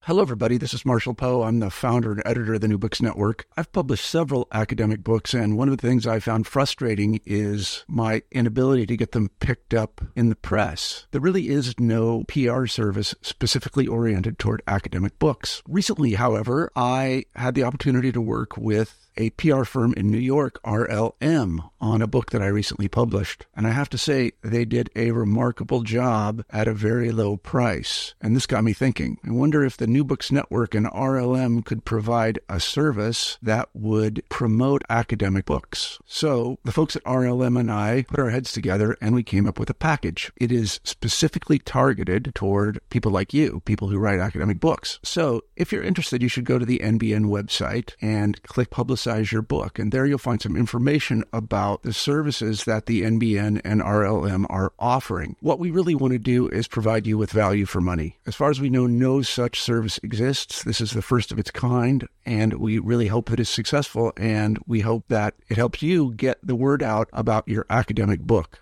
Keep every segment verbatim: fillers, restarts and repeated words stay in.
Hello, everybody. This is Marshall Poe. I'm the founder and editor of the New Books Network. I've published several academic books, and one of the things I found frustrating is my inability to get them picked up in the press. There really is no P R service specifically oriented toward academic books. Recently, however, I had the opportunity to work with a P R firm in New York, R L M, on a book that I recently published. And I have to say, they did a remarkable job at a very low price. And this got me thinking. I wonder if the New Books Network and R L M could provide a service that would promote academic books. So the folks at R L M and I put our heads together and we came up with a package. It is specifically targeted toward people like you, people who write academic books. So if you're interested, you should go to the N B N website and click Publicize your book. And there you'll find some information about the services that the N B N and R L M are offering. What we really want to do is provide you with value for money. As far as we know, no such service exists. This is the first of its kind, and we really hope that it's successful, and we hope that it helps you get the word out about your academic book.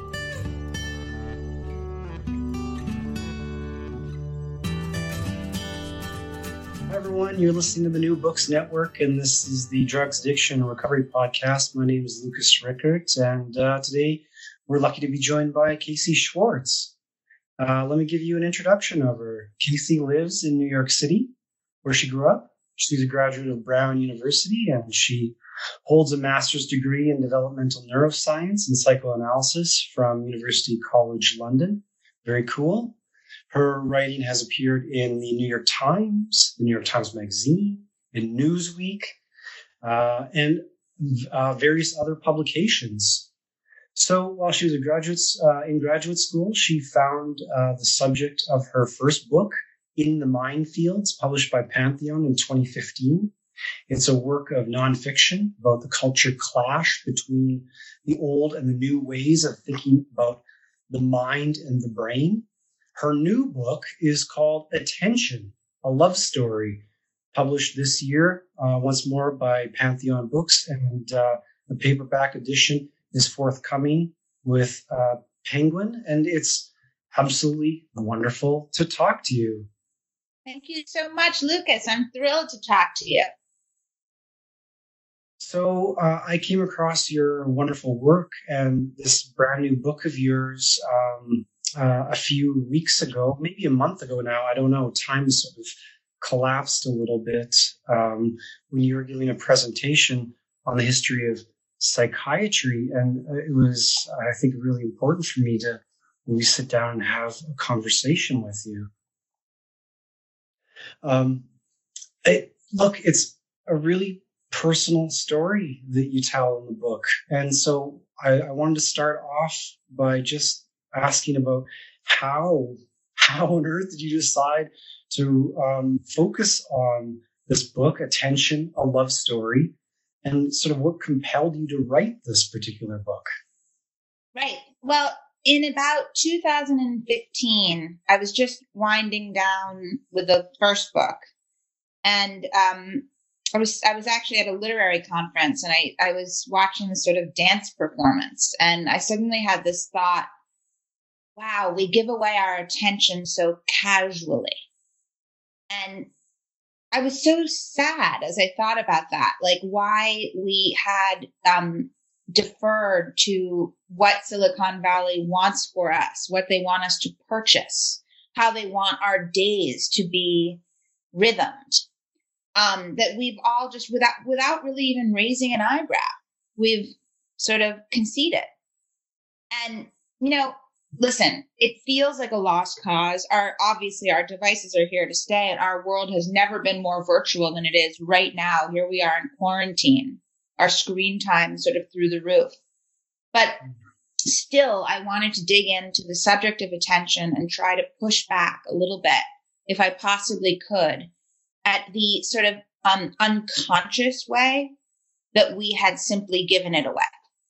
Everyone, you're listening to the New Books Network, and this is the Drugs Addiction and Recovery Podcast. My name is Lucas Rickert, and uh, today we're lucky to be joined by Casey Schwartz. Uh, let me give you an introduction of her. Casey lives in New York City, where she grew up. She's a graduate of Brown University, and she holds a master's degree in developmental neuroscience and psychoanalysis from University College London. Very cool. Her writing has appeared in the New York Times, the New York Times Magazine, in Newsweek, uh, and uh, various other publications. So while she was a graduate, uh, in graduate school, she found uh, the subject of her first book, In the Minefields, published by Pantheon in twenty fifteen. It's a work of nonfiction about the culture clash between the old and the new ways of thinking about the mind and the brain. Her new book is called Attention, a Love Story, published this year, uh, once more by Pantheon Books, and uh, the paperback edition is forthcoming with uh, Penguin, and it's absolutely wonderful to talk to you. Thank you so much, Lucas. I'm thrilled to talk to you. So uh, I came across your wonderful work and this brand new book of yours um, Uh, a few weeks ago, maybe a month ago now, I don't know, time sort of collapsed a little bit um, when you were giving a presentation on the history of psychiatry. And it was, I think, really important for me to when we sit down and have a conversation with you. Um, it, look, it's a really personal story that you tell in the book. And so I, I wanted to start off by just asking about how how on earth did you decide to um, focus on this book, Attention, a Love Story, and sort of what compelled you to write this particular book? Right. Well, in about two thousand fifteen, I was just winding down with the first book, and um, I was I was actually at a literary conference, and I, I was watching this sort of dance performance, and I suddenly had this thought, wow, we give away our attention so casually. And I was so sad as I thought about that, like why we had um, deferred to what Silicon Valley wants for us, what they want us to purchase, how they want our days to be rhythmed, um, that we've all just, without, without really even raising an eyebrow, we've sort of conceded. And, you know, listen, it feels like a lost cause. Our obviously our devices are here to stay, and our world has never been more virtual than it is right now. Here we are in quarantine. Our screen time is sort of through the roof. But still, I wanted to dig into the subject of attention and try to push back a little bit, if I possibly could, at the sort of um, unconscious way that we had simply given it away.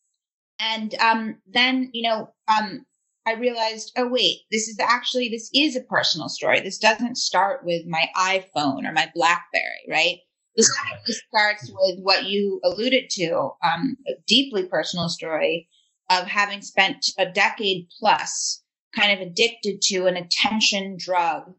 And um, then, you know, um, I realized, oh, wait, this is actually, this is a personal story. This doesn't start with my iPhone or my BlackBerry, right? This actually starts with what you alluded to, um, a deeply personal story of having spent a decade plus kind of addicted to an attention drug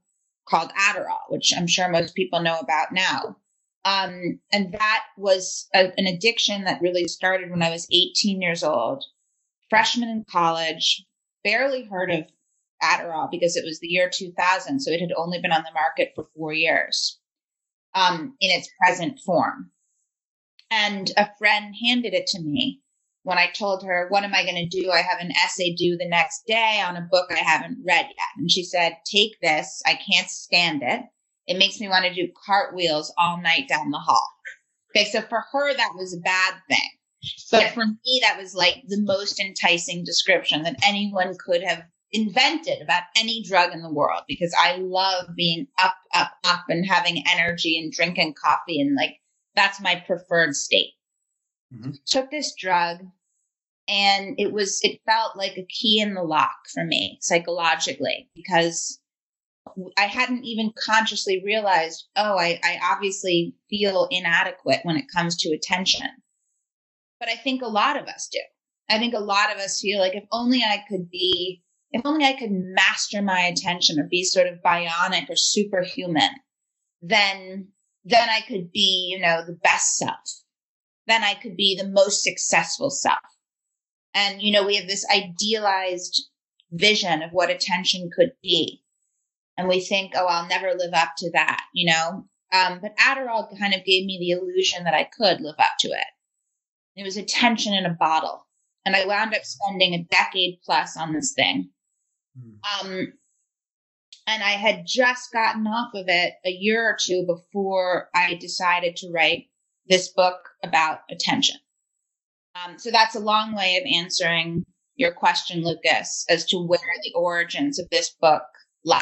called Adderall, which I'm sure most people know about now. Um, and that was a, an addiction that really started when I was eighteen years old, freshman in college, barely heard of Adderall because it was the year two thousand. So it had only been on the market for four years um, in its present form. And a friend handed it to me when I told her, what am I going to do? I have an essay due the next day on a book I haven't read yet. And she said, take this. I can't stand it. It makes me want to do cartwheels all night down the hall. Okay, so for her, that was a bad thing. But for me, that was like the most enticing description that anyone could have invented about any drug in the world, because I love being up, up, up and having energy and drinking coffee. And like, that's my preferred state. Mm-hmm. Took this drug and it was, it felt like a key in the lock for me psychologically, because I hadn't even consciously realized, oh, I, I obviously feel inadequate when it comes to attention. But I think a lot of us do. I think a lot of us feel like if only I could be, if only I could master my attention or be sort of bionic or superhuman, then, then I could be, you know, the best self. Then I could be the most successful self. And, you know, we have this idealized vision of what attention could be. And we think, oh, I'll never live up to that, you know. Um, but Adderall kind of gave me the illusion that I could live up to it. It was attention in a bottle. And I wound up spending a decade plus on this thing. Mm. Um, and I had just gotten off of it a year or two before I decided to write this book about attention. Um, so that's a long way of answering your question, Lucas, as to where the origins of this book lie.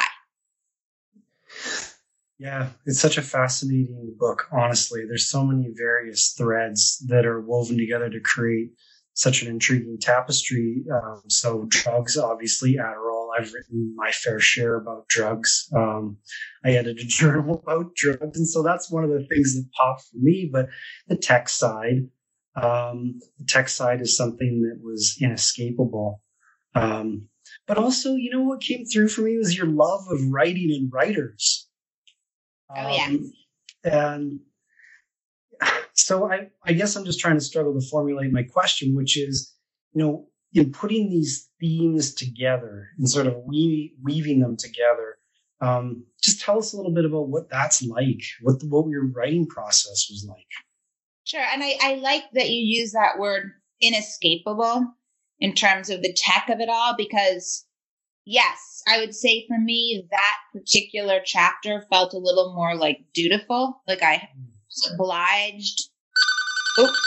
Yeah, it's such a fascinating book, honestly. There's so many various threads that are woven together to create such an intriguing tapestry. Um, so drugs, obviously, Adderall. I've written my fair share about drugs. Um, I edited a journal about drugs. And so that's one of the things that popped for me. But the tech side, um, the tech side is something that was inescapable. Um, but also, you know, what came through for me was your love of writing and writers. Oh, yeah. Um, and so I, I guess I'm just trying to struggle to formulate my question, which is, you know, in putting these themes together and sort of we, weaving them together, um, just tell us a little bit about what that's like, what the, what your writing process was like. Sure. And I, I like that you use that word inescapable in terms of the tech of it all, because yes, I would say for me, that particular chapter felt a little more like dutiful, like I was obliged, oops,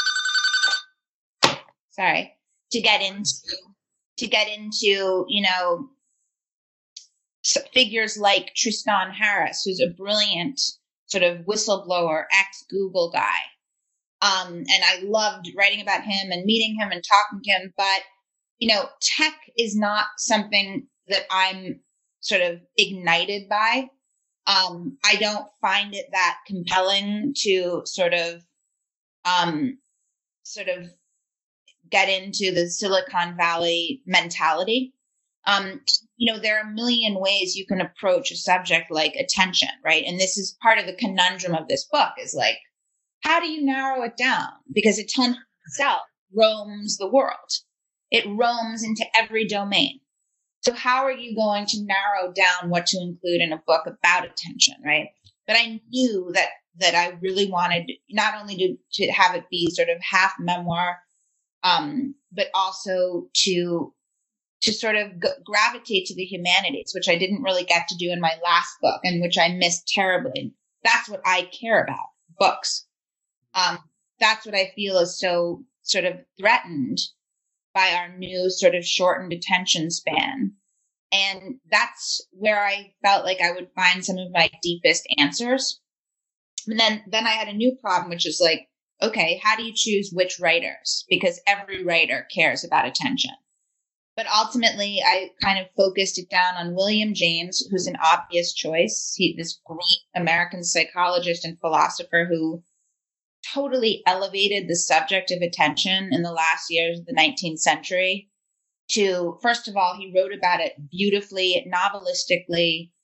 sorry, to get into, to get into, you know, figures like Tristan Harris, who's a brilliant sort of whistleblower, ex-Google guy. Um, and I loved writing about him and meeting him and talking to him. But, you know, tech is not something that I'm sort of ignited by. Um, I don't find it that compelling to sort of, um, sort of get into the Silicon Valley mentality. Um, you know, there are a million ways you can approach a subject like attention, right? And this is part of the conundrum of this book is like, how do you narrow it down? Because attention itself roams the world. It roams into every domain. So how are you going to narrow down what to include in a book about attention, right? But I knew that that I really wanted not only to, to have it be sort of half memoir, um, but also to to sort of g- gravitate to the humanities, which I didn't really get to do in my last book and which I missed terribly. That's what I care about, books. Um, that's what I feel is so sort of threatened by our new sort of shortened attention span. And that's where I felt like I would find some of my deepest answers. And then, then I had a new problem, which is like, okay, how do you choose which writers? Because every writer cares about attention. But ultimately, I kind of focused it down on William James, who's an obvious choice. He, this great American psychologist and philosopher who totally elevated the subject of attention in the last years of the nineteenth century to, first of all, he wrote about it beautifully, novelistically,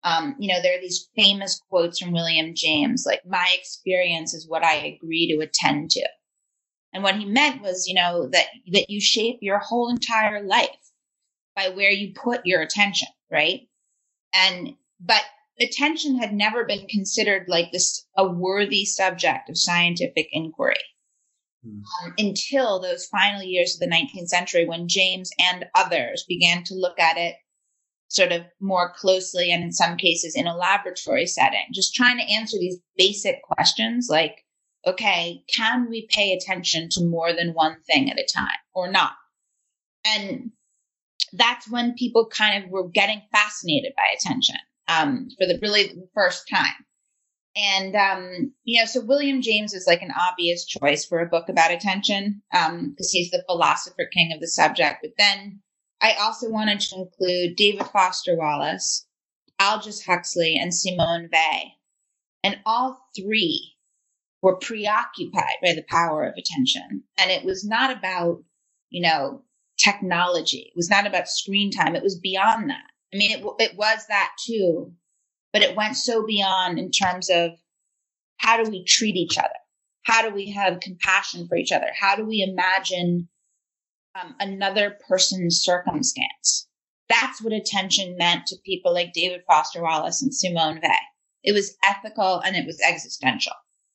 Um, you know, there are these famous quotes from William James, like, my experience is what I agree to attend to. And what he meant was, you know, that, that you shape your whole entire life by where you put your attention, right? And, but attention had never been considered like this, a worthy subject of scientific inquiry. Um, until those final years of the nineteenth century, when James and others began to look at it sort of more closely, and in some cases in a laboratory setting, just trying to answer these basic questions like, okay, can we pay attention to more than one thing at a time or not? And that's when people kind of were getting fascinated by attention um, for the really the first time. And, um, you know, so William James is like an obvious choice for a book about attention because um, he's the philosopher king of the subject. But then I also wanted to include David Foster Wallace, Aldous Huxley, and Simone Weil. And all three were preoccupied by the power of attention. And it was not about, you know, technology. It was not about screen time. It was beyond that. I mean, it, it was that too. But it went so beyond in terms of how do we treat each other? How do we have compassion for each other? How do we imagine um, another person's circumstance? That's what attention meant to people like David Foster Wallace and Simone Weil. It was ethical and it was existential.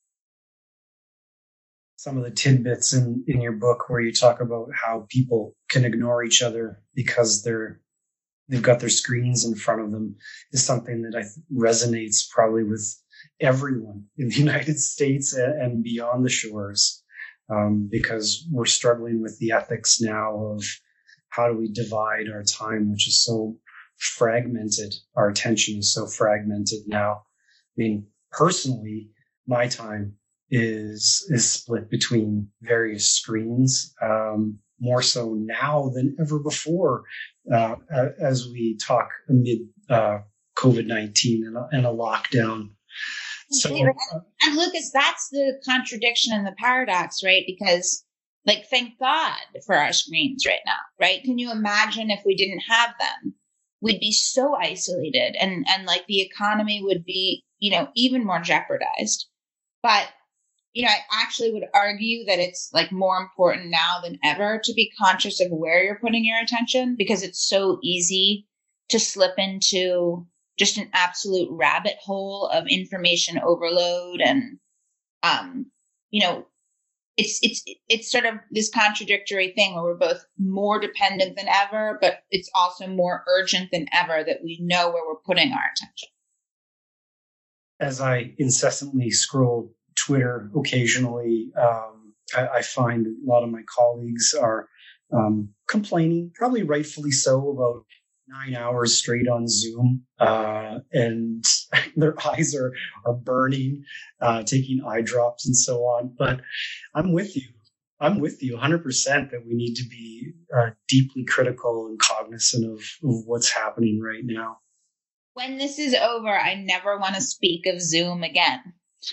Some of the tidbits in, in your book where you talk about how people can ignore each other because they're they've got their screens in front of them is something that I th- resonates probably with everyone in the United States and, and beyond the shores, um, because we're struggling with the ethics now of how do we divide our time, which is so fragmented. Our attention is so fragmented now. I mean, personally, my time is is split between various screens, um, more so now than ever before, uh, as we talk amid uh, COVID nineteen and a, and a lockdown. So, uh, and Lucas, that's the contradiction and the paradox, right? Because, like, thank God for our screens right now, right? Can you imagine if we didn't have them? We'd be so isolated, and and like the economy would be, you know, even more jeopardized. But you know, I actually would argue that it's like more important now than ever to be conscious of where you're putting your attention, because it's so easy to slip into just an absolute rabbit hole of information overload. And, um, you know, it's, it's, it's sort of this contradictory thing where we're both more dependent than ever, but it's also more urgent than ever that we know where we're putting our attention. As I incessantly scroll Twitter occasionally, um, I, I find a lot of my colleagues are um, complaining, probably rightfully so, about nine hours straight on Zoom, uh, and their eyes are are burning, uh, taking eye drops and so on. But I'm with you. I'm with you one hundred percent that we need to be uh, deeply critical and cognizant of, of what's happening right now. When this is over, I never want to speak of Zoom again.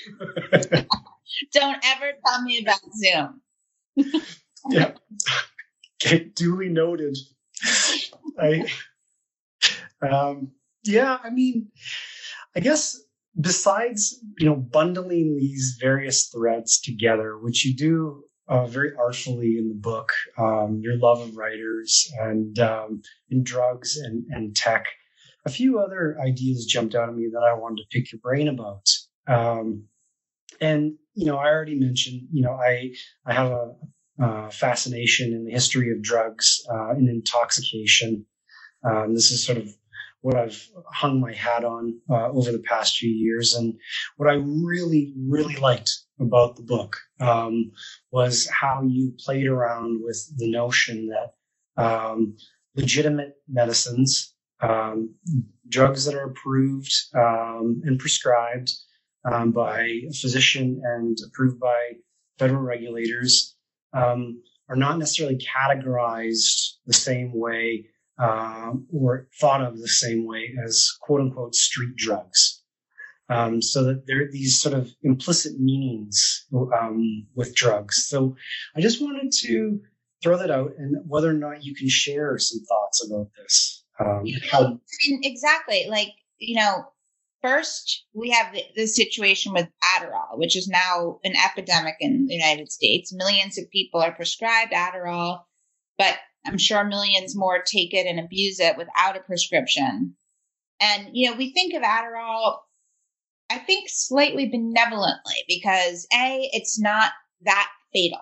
Don't ever tell me about Zoom. Yeah. Okay, duly noted. I, um, yeah, I mean, I guess besides, you know, bundling these various threads together, which you do uh, very artfully in the book, um, your love of writers and um, in drugs and, and tech, a few other ideas jumped out at me that I wanted to pick your brain about. Um, and, you know, I already mentioned, you know, I, I have a, uh, fascination in the history of drugs, uh, and intoxication. Um, this is sort of what I've hung my hat on, uh, over the past few years. And what I really, really liked about the book, um, was how you played around with the notion that, um, legitimate medicines, um, drugs that are approved, um, and prescribed, Um, by a physician and approved by federal regulators, um, are not necessarily categorized the same way, uh, or thought of the same way as quote unquote street drugs. Um, so that there are these sort of implicit meanings, um, with drugs. So I just wanted to throw that out, and whether or not you can share some thoughts about this. Um, how- I mean, exactly. Like, you know, first we have the, the situation with Adderall, which is now an epidemic in the United States. Millions of people are prescribed Adderall, but I'm sure millions more take it and abuse it without a prescription. And, you know, we think of Adderall, I think, slightly benevolently because A, it's not that fatal.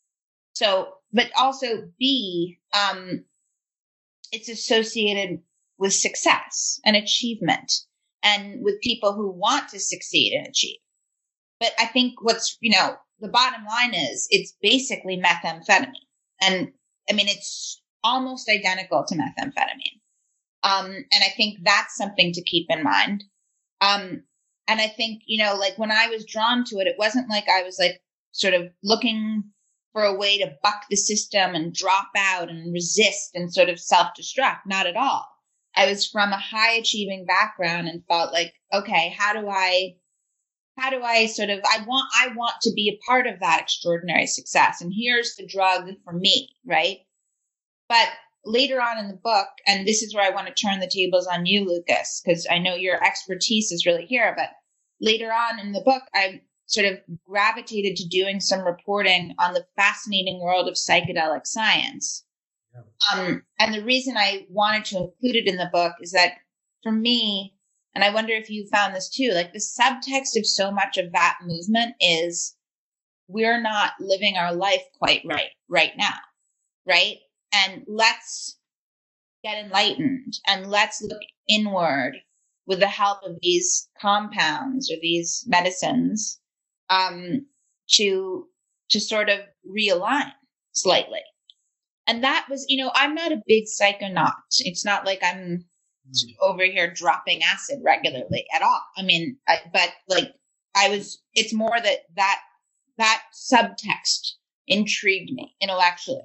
So, but also B, um, it's associated with success and achievement and with people who want to succeed and achieve. But I think what's, you know, the bottom line is it's basically methamphetamine. And I mean, it's almost identical to methamphetamine. Um, and I think that's something to keep in mind. Um, and I think, you know, like when I was drawn to it, it wasn't like I was like sort of looking for a way to buck the system and drop out and resist and sort of self-destruct. Not at all. I was from a high achieving background and felt like, okay, how do I, how do I sort of, I want, I want to be a part of that extraordinary success. And here's the drug for me, right? But later on in the book, and this is where I want to turn the tables on you, Lucas, because I know your expertise is really here, but later on in the book, I sort of gravitated to doing some reporting on the fascinating world of psychedelic science. Yeah. Um, and the reason I wanted to include it in the book is that for me, and I wonder if you found this too, like the subtext of so much of that movement is we're not living our life quite right right now, right? And let's get enlightened and let's look inward with the help of these compounds or these medicines um, to to sort of realign slightly. And that was, you know, I'm not a big psychonaut. It's not like I'm mm. over here dropping acid regularly at all. I mean, I, but like I was, it's more that that that subtext intrigued me intellectually.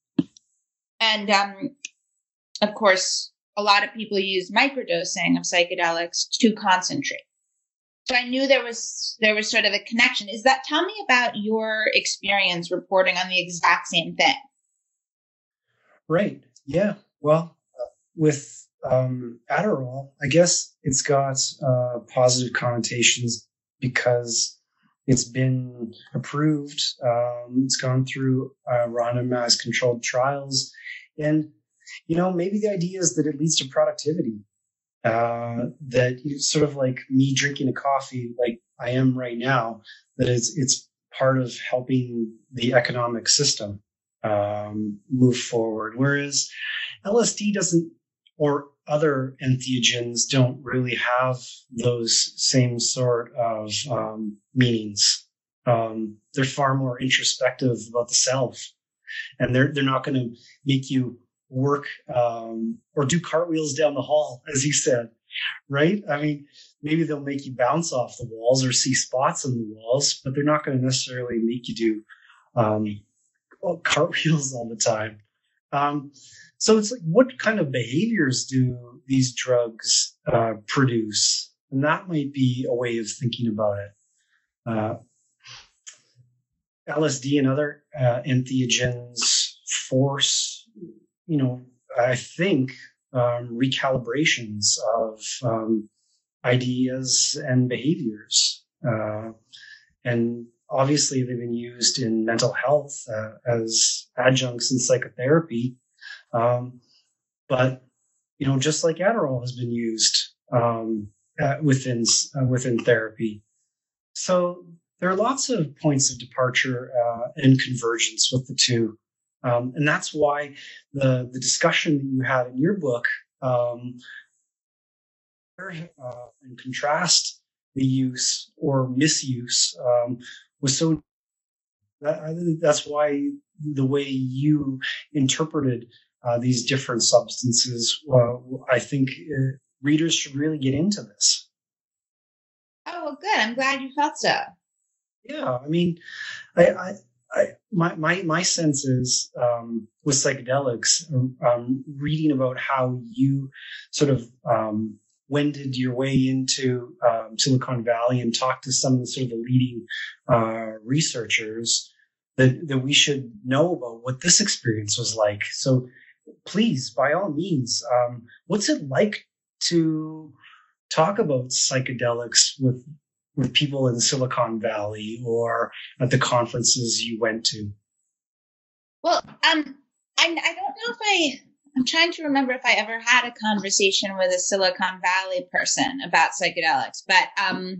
And, um, of course, a lot of people use microdosing of psychedelics to concentrate. So I knew there was there was sort of a connection. Is that, tell me about your experience reporting on the exact same thing. Right. Yeah. Well, uh, with um, Adderall, I guess it's got uh, positive connotations because it's been approved. Um, it's gone through uh, randomized controlled trials. And, you know, maybe the idea is that it leads to productivity, uh, that you sort of like me drinking a coffee like I am right now, that it's, it's part of helping the economic system um, move forward. Whereas L S D doesn't, or other entheogens don't really have those same sort of um, meanings. Um, they're far more introspective about the self. And they're they're not going to make you work um, or do cartwheels down the hall, as you said, right? I mean, maybe they'll make you bounce off the walls or see spots in the walls, but they're not going to necessarily make you do um, well, cartwheels all the time. Um, so it's like, what kind of behaviors do these drugs uh, produce? And that might be a way of thinking about it. Uh, L S D and other uh, entheogens force, you know, I think um, recalibrations of um, ideas and behaviors. Uh, and obviously they've been used in mental health uh, as adjuncts in psychotherapy. Um, but, you know, just like Adderall has been used um, uh, within uh, within therapy. So there are lots of points of departure uh, and convergence with the two. Um, and that's why the, the discussion that you had in your book um, uh, and contrast the use or misuse um, was so, that, that's why the way you interpreted uh, these different substances, uh, I think uh, readers should really get into this. Oh, well, good. I'm glad you felt so. Yeah, I mean, I, I, I my, my, my sense is um, with psychedelics, um, reading about how you sort of um, wended your way into um, Silicon Valley and talked to some of the sort of the leading uh, researchers, that, that we should know about what this experience was like. So please, by all means, um, what's it like to talk about psychedelics with with people in Silicon Valley or at the conferences you went to? Well, um, I, I don't know if I, I'm trying to remember if I ever had a conversation with a Silicon Valley person about psychedelics, but um,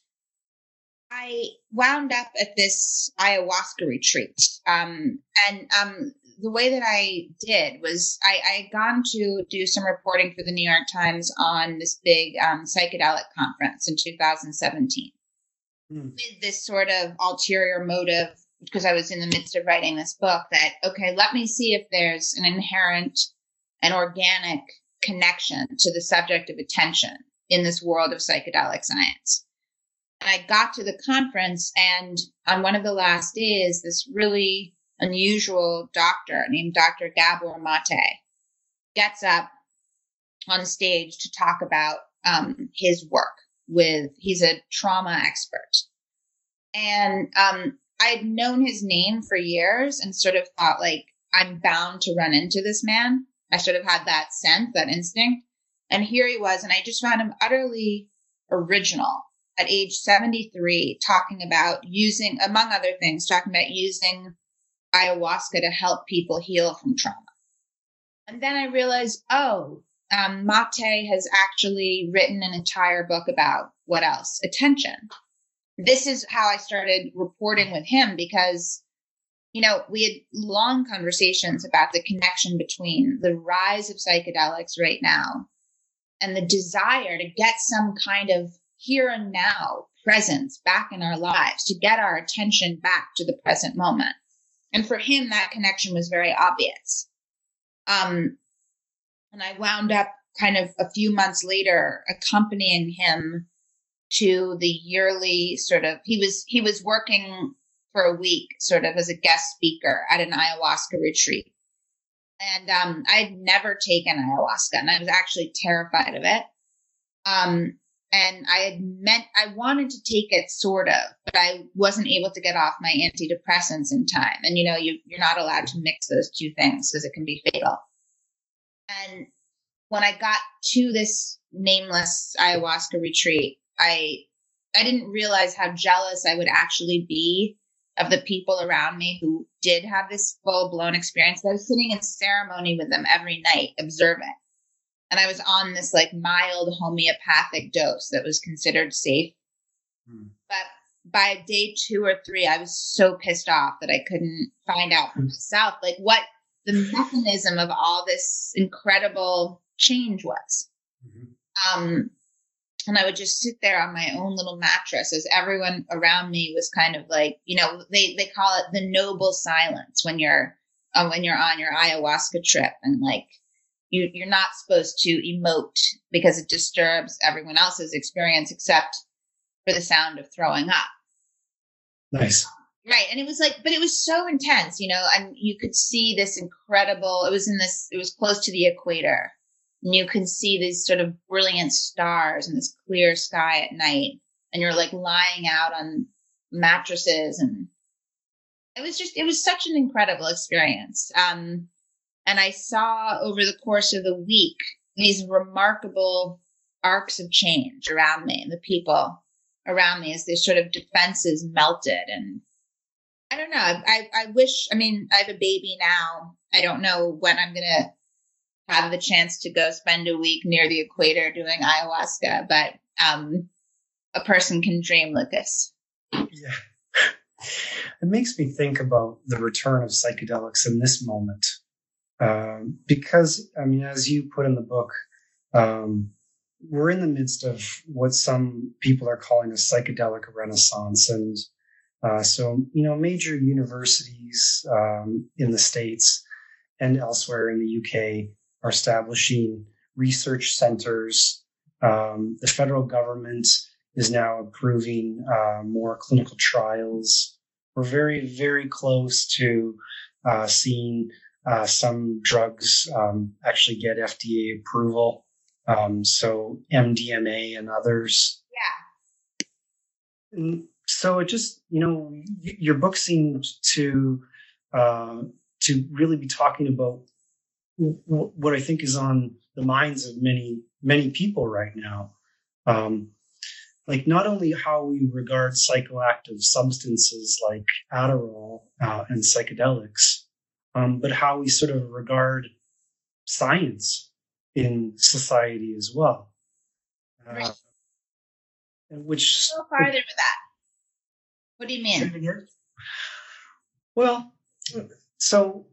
I wound up at this ayahuasca retreat. Um, and um, the way that I did was I, I had gone to do some reporting for the New York Times on this big um, psychedelic conference in two thousand seventeen mm. with this sort of ulterior motive, because I was in the midst of writing this book, that, okay, let me see if there's an inherent and organic connection to the subject of attention in this world of psychedelic science. And I got to the conference, and on one of the last days, this really unusual doctor named Doctor Gabor Mate gets up on stage to talk about um, his work with, he's a trauma expert. And um, I'd known his name for years and sort of thought, like, I'm bound to run into this man. I sort of had that sense, that instinct. And here he was, and I just found him utterly original at age seventy-three, talking about using, among other things, talking about using ayahuasca to help people heal from trauma. And then I realized, oh, um, Mate has actually written an entire book about what else? Attention. This is how I started reporting with him, because, you know, we had long conversations about the connection between the rise of psychedelics right now and the desire to get some kind of here and now presence back in our lives, to get our attention back to the present moment. And for him, that connection was very obvious. Um, and I wound up kind of a few months later accompanying him to the yearly sort of, he was, he was working for a week sort of as a guest speaker at an ayahuasca retreat. And um, I'd never taken ayahuasca, and I was actually terrified of it. Um, And I had meant, I wanted to take it sort of, but I wasn't able to get off my antidepressants in time. And, you know, you, you're not allowed to mix those two things because it can be fatal. And when I got to this nameless ayahuasca retreat, I, I didn't realize how jealous I would actually be of the people around me who did have this full blown experience. I was sitting in ceremony with them every night, observing. And I was on this like mild homeopathic dose that was considered safe. Hmm. But by day two or three, I was so pissed off that I couldn't find out for myself, like what the mechanism of all this incredible change was. Mm-hmm. Um, and I would just sit there on my own little mattress as everyone around me was kind of like, you know, they, they call it the noble silence when you're, uh, when you're on your ayahuasca trip, and like, You, you're not supposed to emote because it disturbs everyone else's experience except for the sound of throwing up. Nice. Right. And it was like, but it was so intense, you know, and you could see this incredible, it was in this, it was close to the equator. And you can see these sort of brilliant stars in this clear sky at night. And you're like lying out on mattresses. And it was just, it was such an incredible experience. Um, And I saw over the course of the week these remarkable arcs of change around me and the people around me as their sort of defenses melted. And I don't know. I, I wish, I mean, I have a baby now. I don't know when I'm going to have the chance to go spend a week near the equator doing ayahuasca, but um, a person can dream, Lucas. Yeah. It makes me think about the return of psychedelics in this moment. Um, because, I mean, as you put in the book, um, we're in the midst of what some people are calling a psychedelic renaissance. And uh, so, you know, major universities um, in the States and elsewhere in the U K are establishing research centers. Um, the federal government is now approving uh, more clinical trials. We're very, very close to uh, seeing Uh, some drugs um, actually get F D A approval. Um, so M D M A and others. Yeah. And so it just, you know, y- your book seemed to uh, to really be talking about w- what I think is on the minds of many, many people right now. Um, like not only how we regard psychoactive substances like Adderall uh, and psychedelics, um, but how we sort of regard science in society as well. Uh, Right. which Go farther with that. What do you mean? Well, so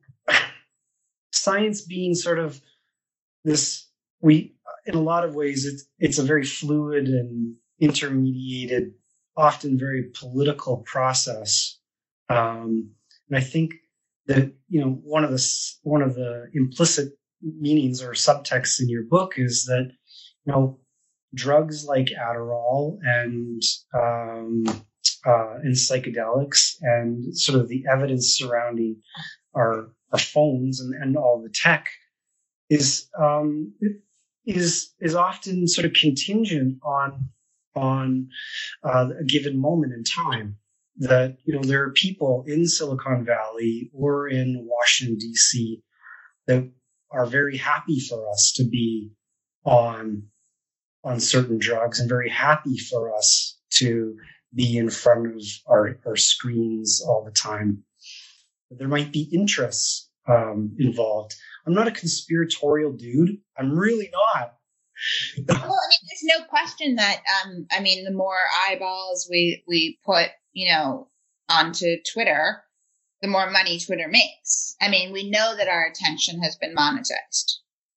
science being sort of this, we, in a lot of ways, it's it's a very fluid and intermediated, often very political process. Um, and I think that, you know, one of the one of the implicit meanings or subtexts in your book is that, you know, drugs like Adderall and um, uh, and psychedelics and sort of the evidence surrounding our our phones and, and all the tech is um, is is often sort of contingent on on uh, a given moment in time. That, you know, there are people in Silicon Valley or in Washington D C that are very happy for us to be on on certain drugs and very happy for us to be in front of our, our screens all the time. There might be interests um, involved. I'm not a conspiratorial dude. I'm really not. Well, I mean, there's no question that, um, I mean, the more eyeballs we, we put, you know, onto Twitter, the more money Twitter makes. I mean, we know that our attention has been monetized.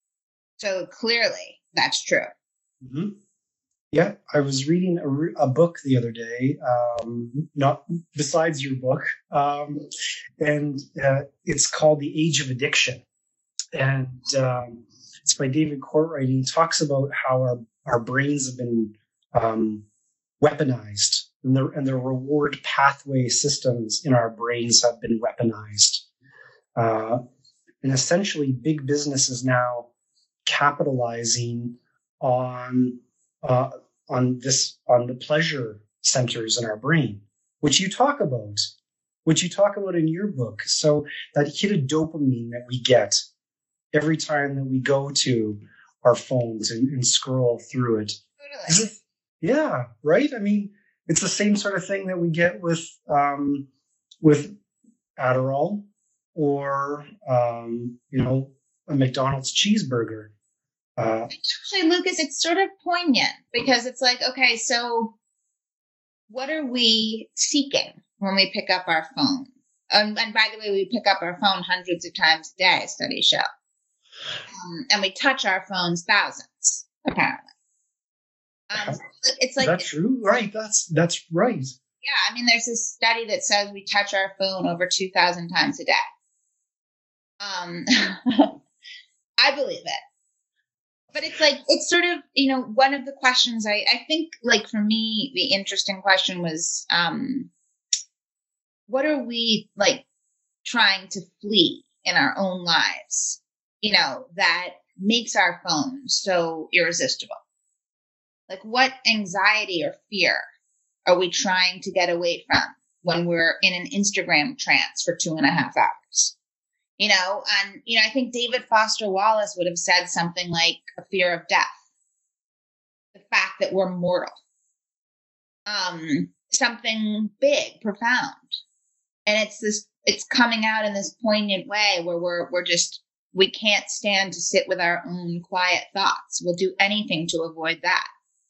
So clearly that's true. Mm-hmm. Yeah, I was reading a, a book the other day, um, not besides your book, um, and uh, it's called The Age of Addiction. And um, it's by David Courtwright. He talks about how our, our brains have been um, weaponized, and the, and the reward pathway systems in our brains have been weaponized. Uh, and essentially, big business is now capitalizing on uh, on this on the pleasure centers in our brain, which you talk about, which you talk about in your book. So that hit of dopamine that we get every time that we go to our phones and, and scroll through it. Totally. Yeah, right. I mean, it's the same sort of thing that we get with um, with Adderall or um, you know, a McDonald's cheeseburger. Uh, Actually, Lucas, it's sort of poignant because it's like, okay, so what are we seeking when we pick up our phone? Um, and by the way, we pick up our phone hundreds of times a day, studies show. Um, and we touch our phones thousands, apparently. Um, it's like, that's true, right? That's that's right. Yeah, I mean, there's this study that says we touch our phone over two thousand times a day. Um, I believe it. But it's like, it's sort of, you know, one of the questions I, I think, like, for me, the interesting question was, um, what are we, like, trying to flee in our own lives, you know, that makes our phone so irresistible? Like, what anxiety or fear are we trying to get away from when we're in an Instagram trance for two and a half hours? You know, and, you know, I think David Foster Wallace would have said something like a fear of death, the fact that we're mortal, um, something big, profound. And it's this, it's coming out in this poignant way where we're, we're just, we can't stand to sit with our own quiet thoughts. We'll do anything to avoid that.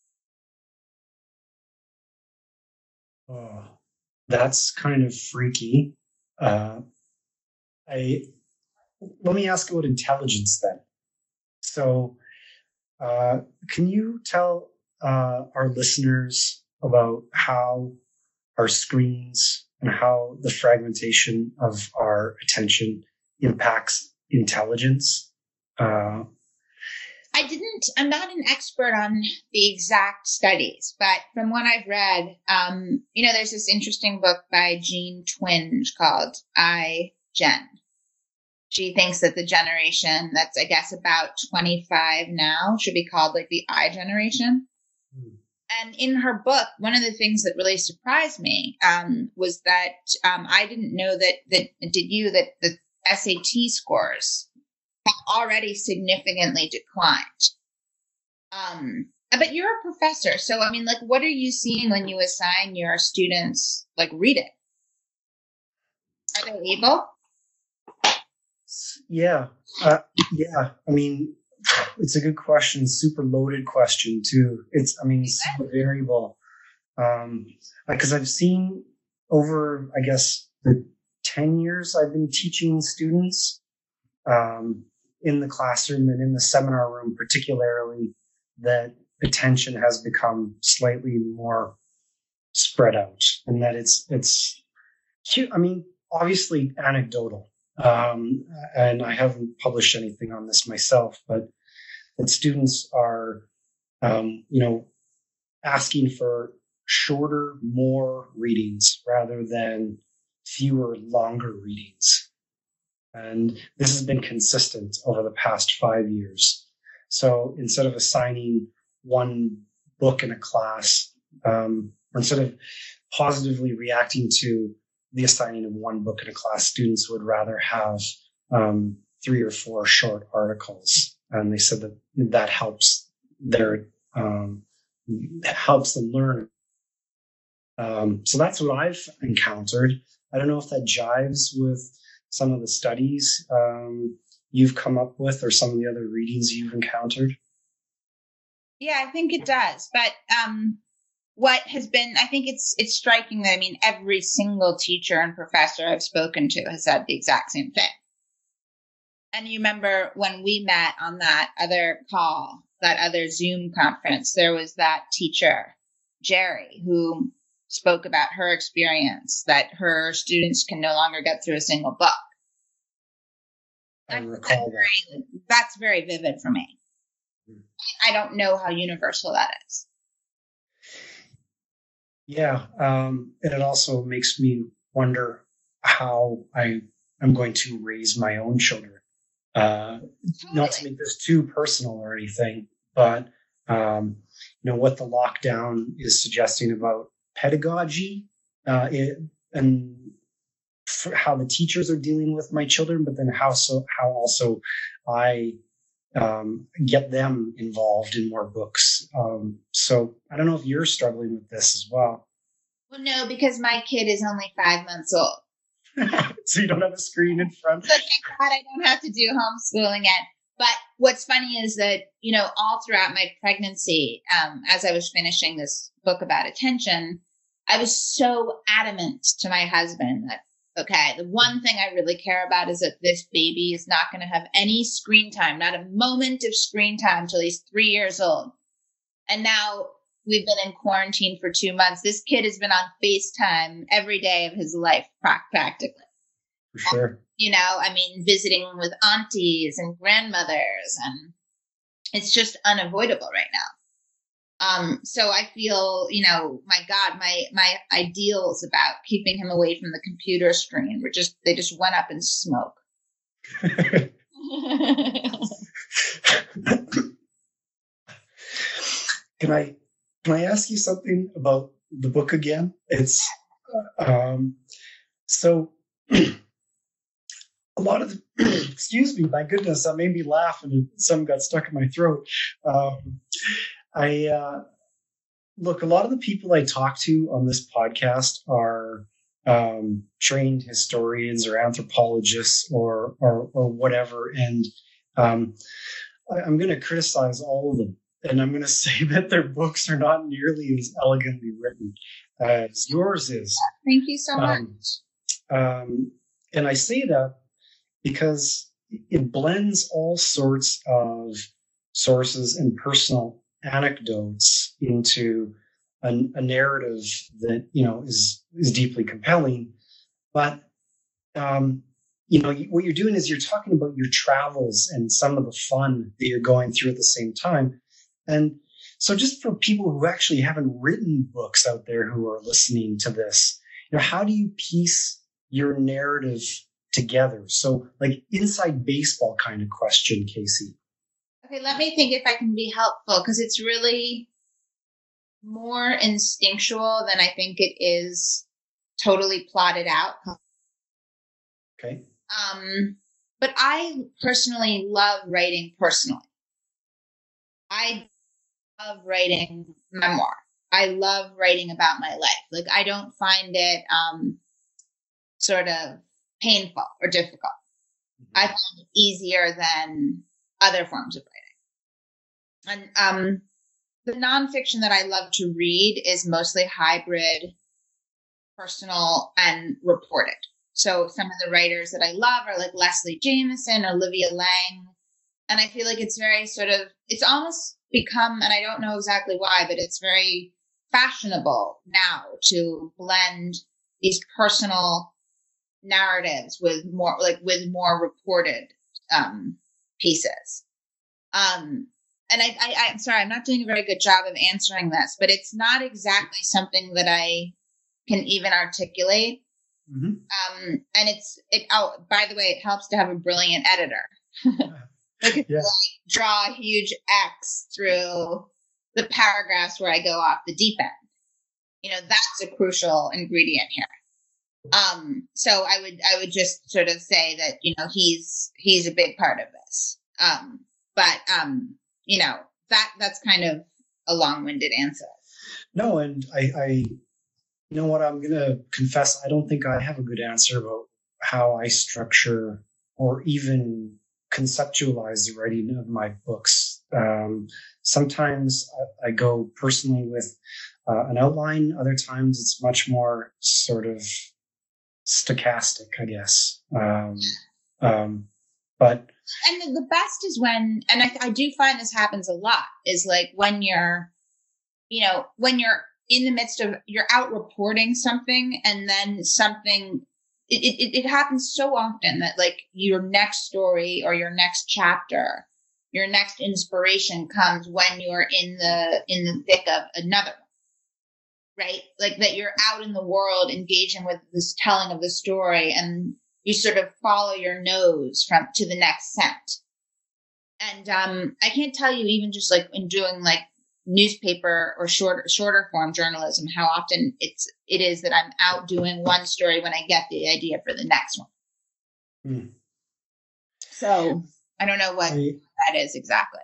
Oh, that's kind of freaky. Uh, I let me ask about intelligence then. So, uh, can you tell uh, our listeners about how our screens and how the fragmentation of our attention impacts intelligence? Uh, I didn't, I'm not an expert on the exact studies, but from what I've read, um, you know, there's this interesting book by Jean Twenge called I, Gen. She thinks that the generation that's, I guess, about twenty-five now should be called like the I generation. Hmm. And in her book, one of the things that really surprised me um, was that um, I didn't know that, that, did you, that the S A T scores have already significantly declined. Um, But you're a professor, so I mean, like, what are you seeing when you assign your students like reading? Are they able? Yeah, uh, yeah. I mean, it's a good question. Super loaded question too. It's, I mean, super variable. Um, because I've seen over, I guess, the ten years I've been teaching students, um, in the classroom and in the seminar room, particularly, that attention has become slightly more spread out, and that it's it's cute. I mean, obviously anecdotal, um, and I haven't published anything on this myself, but that students are, um, you know, asking for shorter, more readings rather than fewer, longer readings. And this has been consistent over the past five years. So instead of assigning one book in a class, um, or instead of positively reacting to the assigning of one book in a class, students would rather have um, three or four short articles. And they said that that helps their um, helps them learn. Um, so that's what I've encountered. I don't know if that jives with some of the studies um, you've come up with or some of the other readings you've encountered. Yeah, I think it does. But um, what has been, I think it's it's striking that, I mean, every single teacher and professor I've spoken to has said the exact same thing. And you remember when we met on that other call, that other Zoom conference, there was that teacher, Jerry, who spoke about her experience that her students can no longer get through a single book. I recall that's very, that's very vivid for me. I don't know how universal that is. Yeah, um, and it also makes me wonder how I am going to raise my own children. Uh, Totally. Not to make this too personal or anything, but um, you know what the lockdown is suggesting about pedagogy, uh, it, and for how the teachers are dealing with my children, but then how so how also I um, get them involved in more books. Um, so I don't know if you're struggling with this as well. Well, no, because my kid is only five months old. So you don't have a screen in front. So thank God I don't have to do homeschooling yet. But what's funny is that, you know, all throughout my pregnancy, um, as I was finishing this book about attention, I was so adamant to my husband that, okay, the one thing I really care about is that this baby is not going to have any screen time, not a moment of screen time till he's three years old. And now we've been in quarantine for two months. This kid has been on FaceTime every day of his life, practically. For sure. You know, I mean, visiting with aunties and grandmothers, and it's just unavoidable right now. Um, so I feel, you know, my God, my my ideals about keeping him away from the computer screen were just, they just went up in smoke. Can I can I ask you something about the book again? It's um, so a lot of the, excuse me, my goodness, that made me laugh and some got stuck in my throat. Um, I uh, look, a lot of the people I talk to on this podcast are um, trained historians or anthropologists or or, or whatever, and um, I, I'm going to criticize all of them. And I'm going to say that their books are not nearly as elegantly written as yours is. Thank you so much. Um, um, and I say that because it blends all sorts of sources and personal anecdotes into a, a narrative that, you know, is is deeply compelling. But um, you know, what you're doing is you're talking about your travels and some of the fun that you're going through at the same time. And so just for people who actually haven't written books out there who are listening to this, you know, how do you piece your narrative together? So like inside baseball kind of question, Casey. Okay, let me think if I can be helpful, because it's really more instinctual than I think it is totally plotted out. Okay. Um, but I personally love writing personally. I love writing memoir. I love writing about my life. Like, I don't find it um, sort of painful or difficult. I find it easier than other forms of writing. And um, the nonfiction that I love to read is mostly hybrid, personal, and reported. So some of the writers that I love are like Leslie Jamison, Olivia Lang. And I feel like it's very sort of, it's almost become, and I don't know exactly why, but it's very fashionable now to blend these personal narratives with more, like with more reported um, pieces. Um, and I, I, I'm sorry, I'm not doing a very good job of answering this, but it's not exactly something that I can even articulate. Mm-hmm. Um, and it's, it, oh, by the way, it helps to have a brilliant editor. Like, yeah. Like draw a huge X through the paragraphs where I go off the deep end. You know, that's a crucial ingredient here. Um, so I would, I would just sort of say that, you know, he's, he's a big part of this. Um, but, um, you know, that, that's kind of a long-winded answer. No. And I, I, you know what, I'm going to confess, I don't think I have a good answer about how I structure or even conceptualize the writing of my books. Um, sometimes I, I go personally with uh, an outline. Other times it's much more sort of stochastic, I guess. Um, um, but and the best is when, and I, I do find this happens a lot, is like when you're, you know, when you're in the midst of, you're out reporting something, and then something, it, it, it happens so often that like your next story or your next chapter, your next inspiration comes when you're in the, in the thick of another one, right? Like that you're out in the world engaging with this telling of the story, and you sort of follow your nose from to the next scent. And um, I can't tell you, even just like in doing like newspaper or shorter shorter form journalism, how often it's it is that I'm out doing one story when I get the idea for the next one. Hmm. So I don't know what I, that is exactly.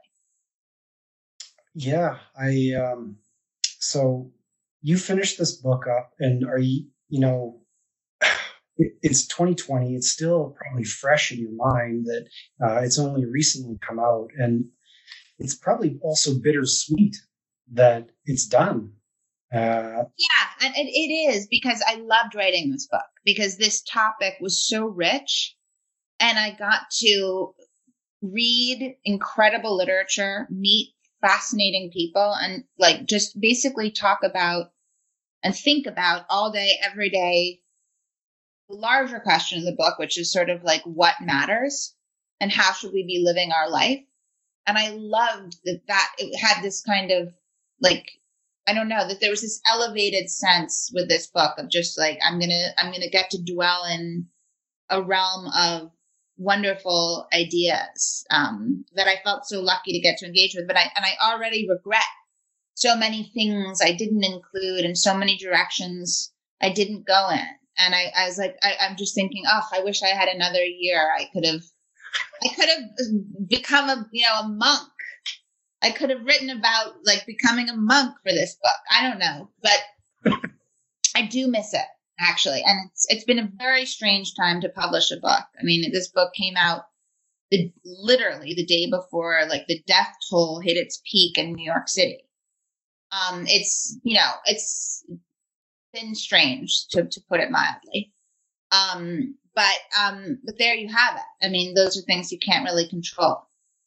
Yeah, I um so you finished this book up, and are you you know it, it's twenty twenty, it's still probably fresh in your mind that uh, it's only recently come out, and it's probably also bittersweet that it's done. Uh, yeah, and it, it is, because I loved writing this book because this topic was so rich, and I got to read incredible literature, meet fascinating people, and like just basically talk about and think about all day, every day, the larger question of the book, which is sort of like what matters and how should we be living our life. And I loved that that it had this kind of like, I don't know, that there was this elevated sense with this book of just like, I'm going to, I'm going to get to dwell in a realm of wonderful ideas um, that I felt so lucky to get to engage with. But I, and I already regret so many things I didn't include and so many directions I didn't go in. And I, I was like, I, I'm just thinking, oh, I wish I had another year. I could have, I could have become a, you know, a monk. I could have written about like becoming a monk for this book. I don't know, but I do miss it actually. And it's, it's been a very strange time to publish a book. I mean, this book came out the, literally the day before like the death toll hit its peak in New York City. Um, it's, you know, it's been strange to, to put it mildly. Um, but, um, but there you have it. I mean, those are things you can't really control.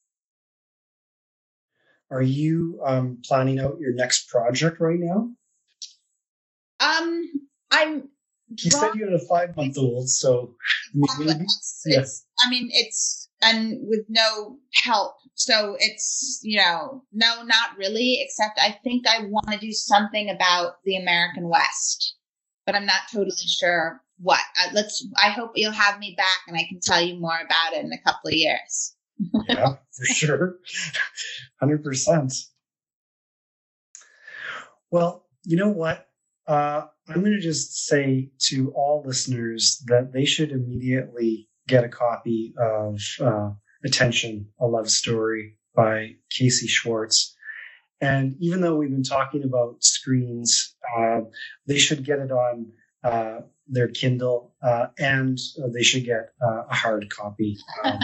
Are you um, planning out your next project right now? Um, I'm. You said you had a five-month-old, so exactly. maybe. It's, yes. It's, I mean, it's and with no help, so it's you know, no, not really. Except I think I want to do something about the American West, but I'm not totally sure what. Uh, let's. I hope you'll have me back, and I can tell you more about it in a couple of years. Yeah, for sure. one hundred percent. Well, you know what? Uh, I'm going to just say to all listeners that they should immediately get a copy of uh, Attention, A Love Story by Casey Schwartz. And even though we've been talking about screens, uh, they should get it on uh, their Kindle, uh, and uh, they should get uh, a hard copy. Um,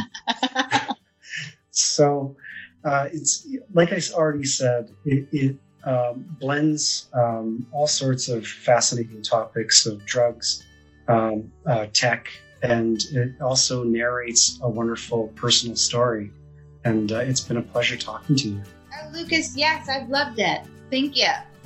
so uh, it's like I already said, it, it um, blends um, all sorts of fascinating topics of drugs, um, uh, tech, and it also narrates a wonderful personal story. And uh, it's been a pleasure talking to you. Oh, Lucas, yes, I've loved it. Thank you.